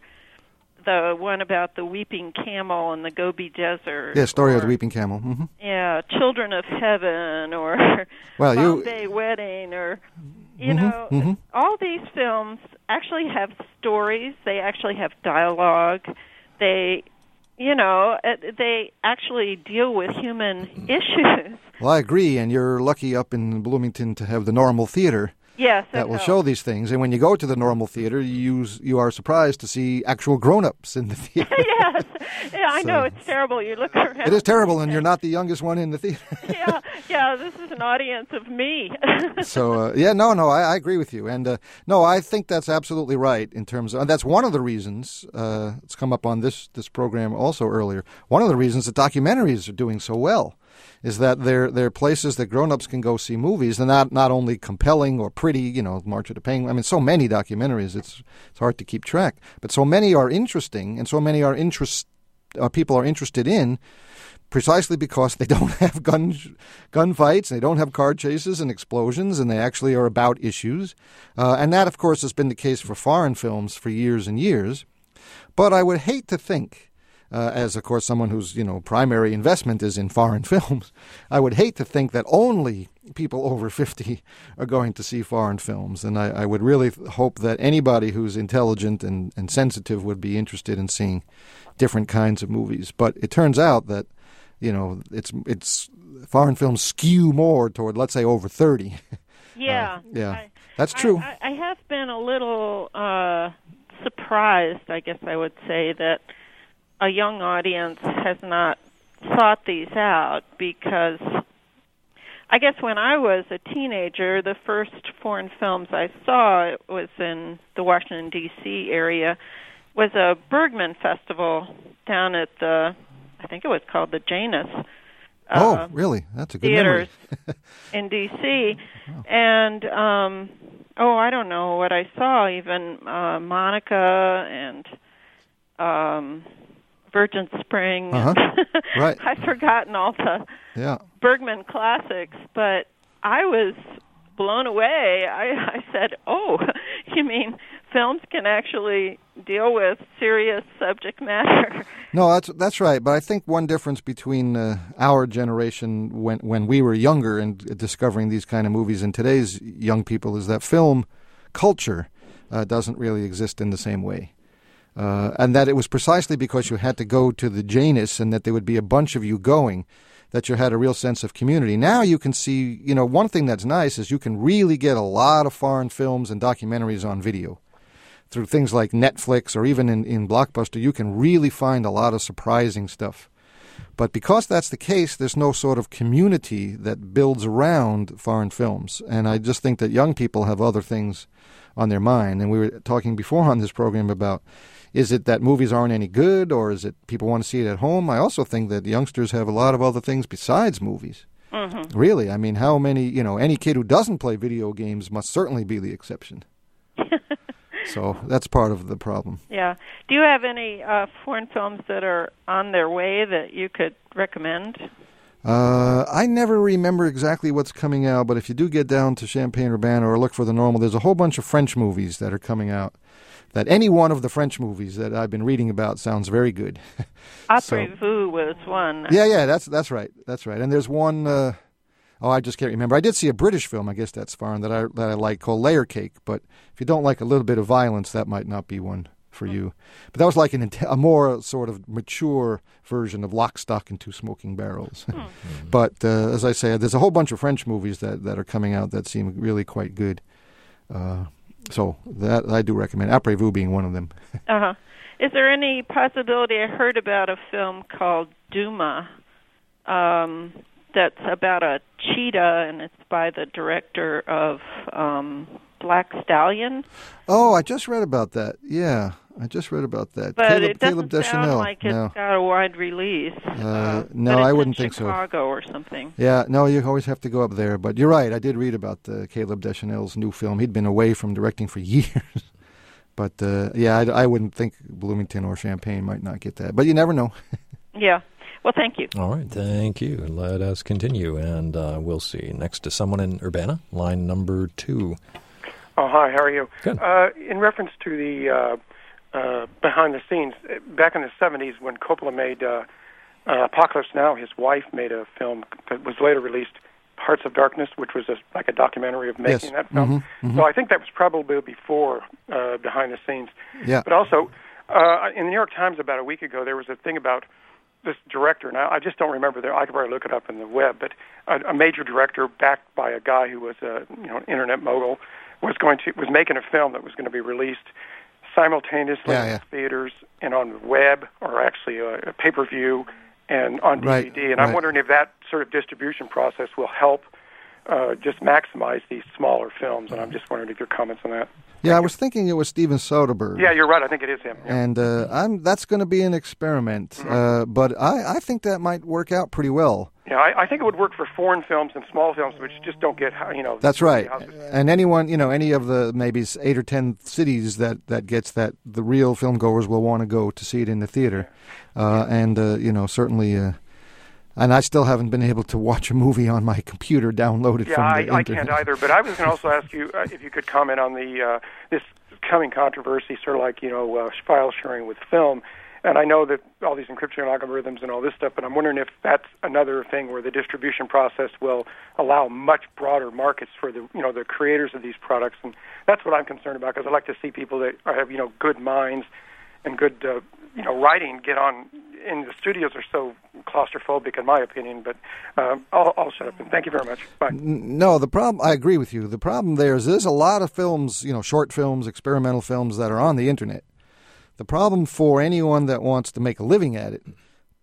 the one about the Weeping Camel in the Gobi Desert. Yeah, Story or, of the Weeping Camel. Mm-hmm. Yeah, Children of Heaven or Well, you- Bombay Wedding or, you Mhm, know, mhm. all these films actually have stories. They actually have dialogue. They, you know, uh, they actually deal with human issues. Well, I agree, and you're lucky up in Bloomington to have the Normal Theater Yes, that will helps. show these things. And when you go to the Normal Theater, you use, you are surprised to see actual grown-ups in the theater. Yes, yeah, I So- know it's terrible. You look around. It is terrible, and you're not the youngest one in the theater. yeah, yeah. This is an audience of me. So, uh, yeah, no, no, I, I agree with you. And, uh, no, I think that's absolutely right in terms of, and that's one of the reasons, uh, it's come up on this, this program also earlier, one of the reasons that documentaries are doing so well is that they're, they're places that grown-ups can go see movies. They're not, not only compelling or pretty, you know, March of the Penguin. I mean, so many documentaries, it's, it's hard to keep track. But so many are interesting, and so many are interest, uh, people are interested in precisely because they don't have gun gunfights, they don't have car chases and explosions, and they actually are about issues. Uh, and that, of course, has been the case for foreign films for years and years. But I would hate to think, uh, as, of course, someone whose, you know, primary investment is in foreign films, I would hate to think that only people over fifty are going to see foreign films. And I, I would really hope that anybody who's intelligent and, and sensitive would be interested in seeing different kinds of movies. But it turns out that, you know, it's it's foreign films skew more toward, let's say, over thirty. Yeah, Uh, yeah, I, that's true. I, I, I have been a little uh, surprised, I guess I would say, that a young audience has not sought these out, because I guess when I was a teenager, the first foreign films I saw, it was in the Washington, D C area, was a Bergman Festival down at the, I think it was called the Janus. Oh, uh, really? That's a good theaters memory. in D C And, um, oh, I don't know what I saw, even uh, Monica and um, Virgin Spring. Uh-huh. Right. I've forgotten all the Yeah. Bergman classics, but I was blown away. I, I said, oh, you mean films can actually deal with serious subject matter? No, that's that's right. But I think one difference between uh, our generation when when we were younger and discovering these kind of movies and today's young people is that film culture uh, doesn't really exist in the same way. Uh, and that it was precisely because you had to go to the Janus and that there would be a bunch of you going that you had a real sense of community. Now you can see, you know, one thing that's nice is you can really get a lot of foreign films and documentaries on video. Through things like Netflix or even in, in Blockbuster, you can really find a lot of surprising stuff. But because that's the case, there's no sort of community that builds around foreign films. And I just think that young people have other things on their mind. And we were talking before on this program about, is it that movies aren't any good, or is it people want to see it at home? I also think that youngsters have a lot of other things besides movies. Mm-hmm. Really, I mean, how many, you know, any kid who doesn't play video games must certainly be the exception. So that's part of the problem. Yeah. Do you have any uh, foreign films that are on their way that you could recommend? Uh, I never remember exactly what's coming out, but if you do get down to Champaign-Urbana or look for the normal, there's a whole bunch of French movies that are coming out. That any one of the French movies that I've been reading about sounds very good. Après Vous was one. Yeah, yeah, that's that's right, that's right. And there's one. Uh, oh, I just can't remember. I did see a British film, I guess that's foreign, that I that I like called Layer Cake. But if you don't like a little bit of violence, that might not be one for you. But that was like an, a more sort of mature version of Lock, Stock, and Two Smoking Barrels. Hmm. But uh, as I say, there's a whole bunch of French movies that, that are coming out that seem really quite good. Uh, so that I do recommend. Après Vous being one of them. uh-huh. Is there any possibility? I heard about a film called Duma. Um, that's about a cheetah, and it's by the director of um, Black Stallion. Oh, I just read about that. Yeah, I just read about that. But Caleb, it doesn't Caleb sound Deschanel. like it's no. got a wide release. Uh, uh, no, but it's I wouldn't in think so. Chicago or something. Yeah, no, you always have to go up there. But you're right. I did read about uh, Caleb Deschanel's new film. He'd been away from directing for years. But uh, yeah, I, I wouldn't think Bloomington or Champaign might not get that. But you never know. Yeah. Well, thank you. All right, thank you. Let us continue, and uh, we'll see. Next to someone in Urbana, line number two. Oh, hi, how are you? Good. Uh, in reference to the uh, uh, behind the scenes, back in the seventies when Coppola made uh, uh, Apocalypse Now, his wife made a film that was later released, Hearts of Darkness, which was a, like a documentary of making yes. that film. Mm-hmm, mm-hmm. So I think that was probably before uh, behind the scenes. Yeah. But also, uh, in the New York Times about a week ago, there was a thing about this director. Now, I just don't remember there. I could probably look it up in the web, but a, a major director backed by a guy who was a you know an internet mogul was going to was making a film that was going to be released simultaneously yeah, yeah. in theaters and on the web, or actually a, a pay-per-view and on D V D. Right, and right. I'm wondering if that sort of distribution process will help uh, just maximize these smaller films. And I'm just wondering if your comments on that. Yeah, I was thinking it was Steven Soderbergh. Yeah, you're right. I think it is him. Yeah. And uh, I'm that's going to be an experiment. Mm-hmm. Uh, but I, I think that might work out pretty well. Yeah, I, I think it would work for foreign films and small films, which just don't get, you know. That's right. houses. And anyone, you know, any of the maybe eight or ten cities that, that gets that, the real film goers will want to go to see it in the theater. Uh, and, uh, you know, certainly, uh, and I still haven't been able to watch a movie on my computer downloaded yeah, from the I, internet. I can't either. But I was going to also ask you uh, if you could comment on the uh, this coming controversy, sort of like, you know, uh, file sharing with film. And I know that all these encryption algorithms and all this stuff, but I'm wondering if that's another thing where the distribution process will allow much broader markets for the, you know, the creators of these products. And that's what I'm concerned about, because I like to see people that have, you know, good minds and good, uh, you know, writing get on. And the studios are so claustrophobic, in my opinion. But um, I'll, I'll shut up. And thank you very much. Bye. No, the problem, I agree with you. The problem there is there's a lot of films, you know, short films, experimental films that are on the internet. The problem for anyone that wants to make a living at it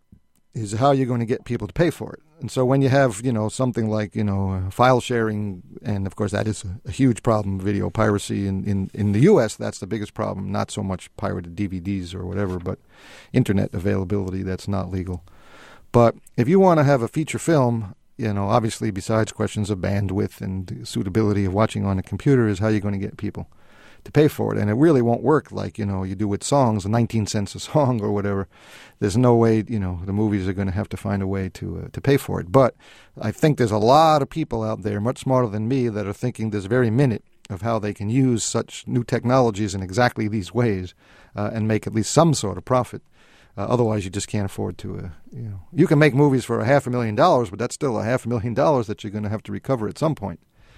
is how you're going to get people to pay for it. And so when you have, you know, something like, you know, uh, file sharing, and of course that is a, a huge problem, video piracy in, in, in the U S, that's the biggest problem, not so much pirated D V Ds or whatever, but internet availability that's not legal. But if you want to have a feature film, you know, obviously besides questions of bandwidth and suitability of watching on a computer is how you're going to get people to pay for it. And it really won't work like, you know, you do with songs, nineteen cents a song or whatever. There's no way, you know, the movies are going to have to find a way to uh, to pay for it. But I think there's a lot of people out there, much smarter than me, that are thinking this very minute of how they can use such new technologies in exactly these ways uh, and make at least some sort of profit. Uh, otherwise, you just can't afford to, uh, you know. You can make movies for a half a million dollars, but that's still a half a million dollars that you're going to have to recover at some point.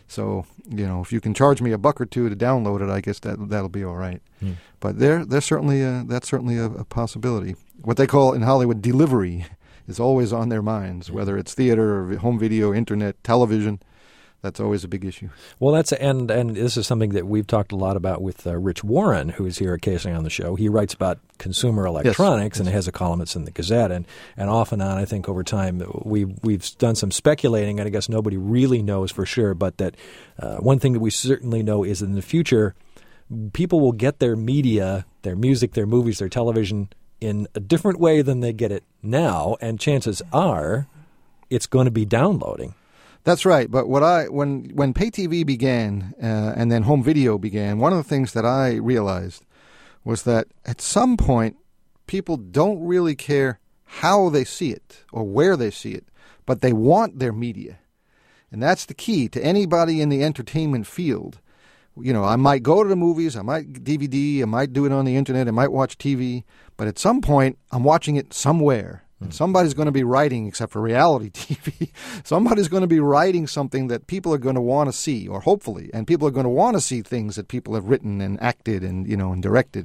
So, you know, if you can charge me a buck or two to download it, I guess that that'll be all right. Hmm. But there, there's certainly a, that's certainly a, a possibility. What they call in Hollywood delivery is always on their minds, whether it's theater or home video, internet, television. That's always a big issue. Well, that's and and this is something that we've talked a lot about with uh, Rich Warren, who is here occasionally on the show. He writes about consumer electronics yes. and has a column that's in the Gazette. And, and off and on, I think over time, we've, we've done some speculating, and I guess nobody really knows for sure, but that uh, one thing that we certainly know is that in the future, people will get their media, their music, their movies, their television in a different way than they get it now, and chances are it's going to be downloading. That's right. But what I when when pay T V began uh, and then home video began, one of the things that I realized was that at some point people don't really care how they see it or where they see it, but they want their media. And that's the key to anybody in the entertainment field. You know, I might go to the movies, I might D V D, I might do it on the internet, I might watch T V, but at some point I'm watching it somewhere. And somebody's going to be writing, except for reality T V, somebody's going to be writing something that people are going to want to see, or hopefully, and people are going to want to see things that people have written and acted and, you know, and directed.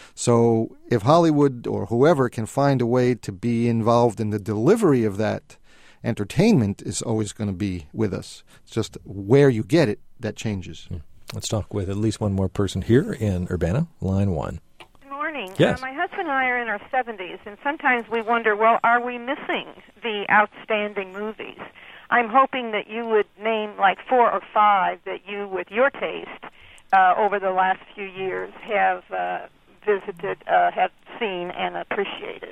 So if Hollywood or whoever can find a way to be involved in the delivery of that entertainment is always going to be with us. It's just where you get it that changes. Let's talk with at least one more person here in Urbana, line one. Morning. Yes. Uh, my husband and I are in our seventies, and sometimes we wonder, well, are we missing the outstanding movies? I'm hoping that you would name like four or five that you, with your taste, uh, over the last few years have uh, visited, uh, have seen, and appreciated.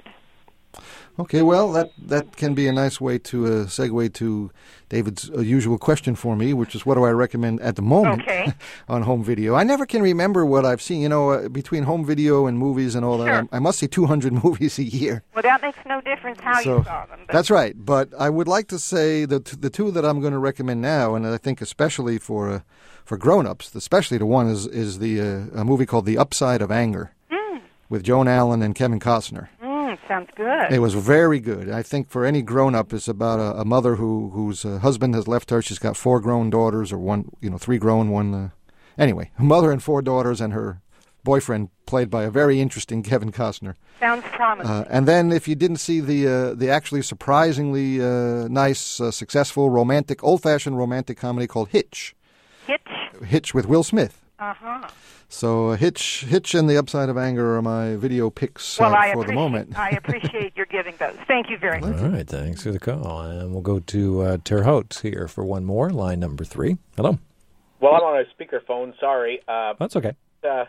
Okay, well, that, that can be a nice way to uh, segue to David's uh, usual question for me, which is what do I recommend at the moment okay. on home video. I never can remember what I've seen. You know, uh, between home video and movies and all that, sure. I, I must see two hundred movies a year. Well, that makes no difference how so, you saw them. But. That's right. But I would like to say that the two that I'm going to recommend now, and I think especially for uh, for grown-ups, especially the one is, is the uh, a movie called The Upside of Anger mm. with Joan Allen and Kevin Costner. Sounds good. It was very good. I think for any grown-up, it's about a, a mother who whose uh, husband has left her. She's got four grown daughters, or one, you know, three grown, one. Uh, anyway, a mother and four daughters, and her boyfriend, played by a very interesting Kevin Costner. Sounds promising. Uh, and then, if you didn't see the uh, the actually surprisingly uh, nice, uh, successful, romantic, old-fashioned romantic comedy called Hitch. Hitch. Hitch with Will Smith. Uh huh. So uh, Hitch, Hitch, and The Upside of Anger are my video picks uh, well, I for the moment. I appreciate your giving those. Thank you very much. All right, thanks for the call. And we'll go to uh, Terre Haute here for one more, line number three. Hello. Well, I'm on a speakerphone. Sorry. Uh, That's okay. Uh,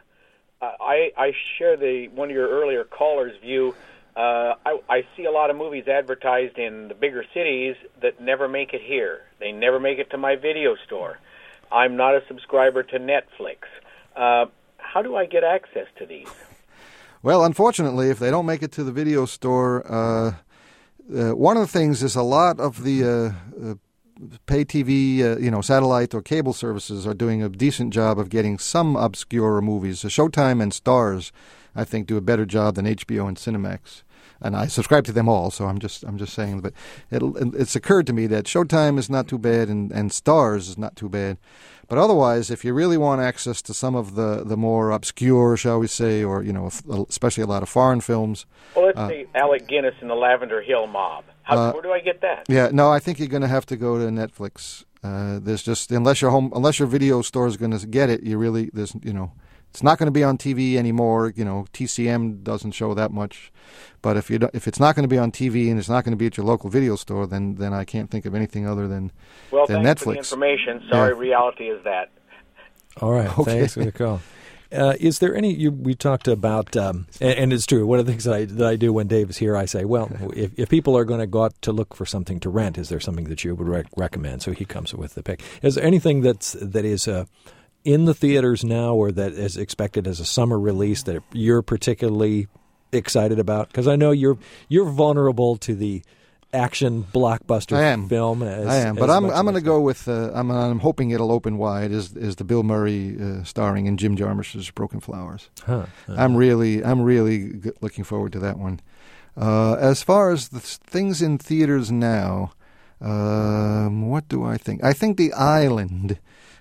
I I share the one of your earlier callers' view. Uh, I, I see a lot of movies advertised in the bigger cities that never make it here. They never make it to my video store. I'm not a subscriber to Netflix. Uh, how do I get access to these? Well, unfortunately, if they don't make it to the video store, uh, uh, one of the things is a lot of the uh, uh, pay T V, uh, you know, satellite or cable services are doing a decent job of getting some obscure movies. So Showtime and Starz, I think, do a better job than H B O and Cinemax. And I subscribe to them all, so I'm just I'm just saying. But it, it's occurred to me that Showtime is not too bad and, and Starz is not too bad. But otherwise, if you really want access to some of the, the more obscure, shall we say, or, you know, especially a lot of foreign films. Well, let's uh, say Alec Guinness and the Lavender Hill Mob. How, uh, where do I get that? Yeah, no, I think you're going to have to go to Netflix. Uh, there's just, unless your home, unless your video store is going to get it, you really, there's, you know, it's not going to be on T V anymore. You know, T C M doesn't show that much. But if you if it's not going to be on T V and it's not going to be at your local video store, then then I can't think of anything other than, well, than thanks Netflix. for the information. Sorry, yeah. Reality is that. All right, okay. Thanks for the call. Uh, is there any, you, we talked about, um, and, and it's true, one of the things that I, that I do when Dave is here, I say, well, if, if people are going to go out to look for something to rent, is there something that you would rec- recommend? So he comes with the pick. Is there anything that's, that is uh, in the theaters now or that is expected as a summer release that you're particularly excited about? Because I know you're you're vulnerable to the action blockbuster I am. film. As, I am, but as I'm much I'm going to as- go with uh, I'm I'm hoping it'll open wide. Is is the Bill Murray uh, starring in Jim Jarmusch's Broken Flowers? Huh. Uh, I'm really I'm really g- looking forward to that one. Uh, as far as the th- things in theaters now, um, what do I think? I think The Island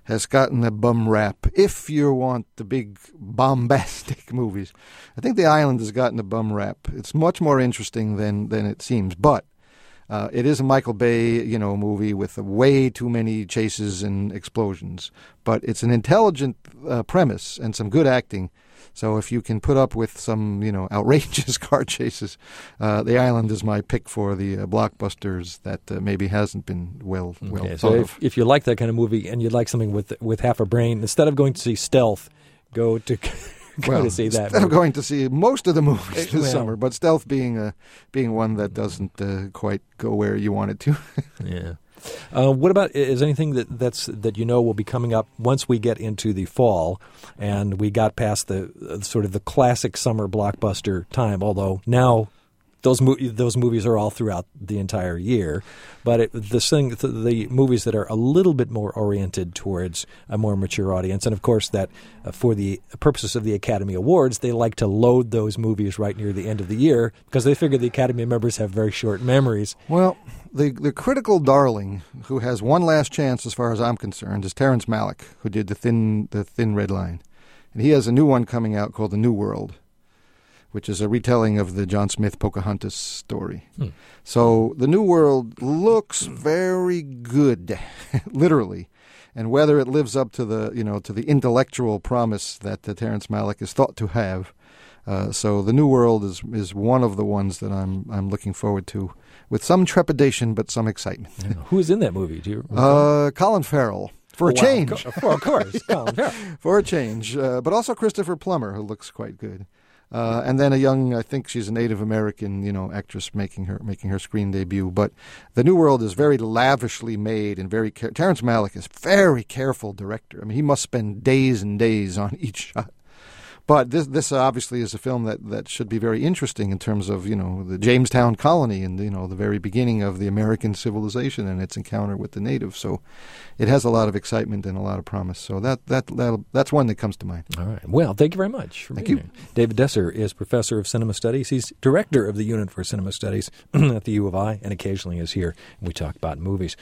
has gotten a bum rap. If you want the big bombastic movies, I think The Island has gotten a bum rap. It's much more interesting than than it seems, but uh, it is a Michael Bay, you know, movie with way too many chases and explosions. But it's an intelligent uh, premise and some good acting. So if you can put up with some, you know, outrageous car chases, uh, The Island is my pick for the uh, blockbusters that uh, maybe hasn't been well well okay, thought so of. if, if you like that kind of movie and you'd like something with with half a brain, instead of going to see Stealth, go to go well, to see that. Instead movie. of going to see most of the movies this well, summer, but Stealth being uh, being one that doesn't uh, quite go where you want it to. Yeah. Uh, what about, is anything that that's that you know will be coming up once we get into the fall and we got past the uh, sort of the classic summer blockbuster time, although now those mo- those movies are all throughout the entire year, but it, the thing, the, the movies that are a little bit more oriented towards a more mature audience, and of course that uh, for the purposes of the Academy Awards, they like to load those movies right near the end of the year because they figure the Academy members have very short memories. Well, the the critical darling who has one last chance, as far as I'm concerned, is Terrence Malick, who did the Thin the Thin Red Line, and he has a new one coming out called The New World, which is a retelling of the John Smith Pocahontas story. Hmm. So The New World looks very good, literally, and whether it lives up to the you know to the intellectual promise that uh, Terrence Malick is thought to have. Uh, so The New World is is one of the ones that I'm I'm looking forward to with some trepidation but some excitement. Yeah. Who's in that movie? Do you uh, Colin Farrell. For oh, a wow. change. For, of course, Colin Farrell. For a change. Uh, but also Christopher Plummer, who looks quite good. Uh, and then a young, I think she's a Native American, you know, actress making her making her screen debut. But The New World is very lavishly made and very. Care- Terrence Malick is very careful director. I mean, he must spend days and days on each shot. But this this obviously is a film that, that should be very interesting in terms of, you know, the Jamestown colony and, you know, the very beginning of the American civilization and its encounter with the natives. So it has a lot of excitement and a lot of promise. So that that that'll, that's one that comes to mind. All right. Well, thank you very much for thank being you. here. David Desser is professor of cinema studies. He's director of the Unit for Cinema Studies at the U of I and occasionally is here and we talk about movies.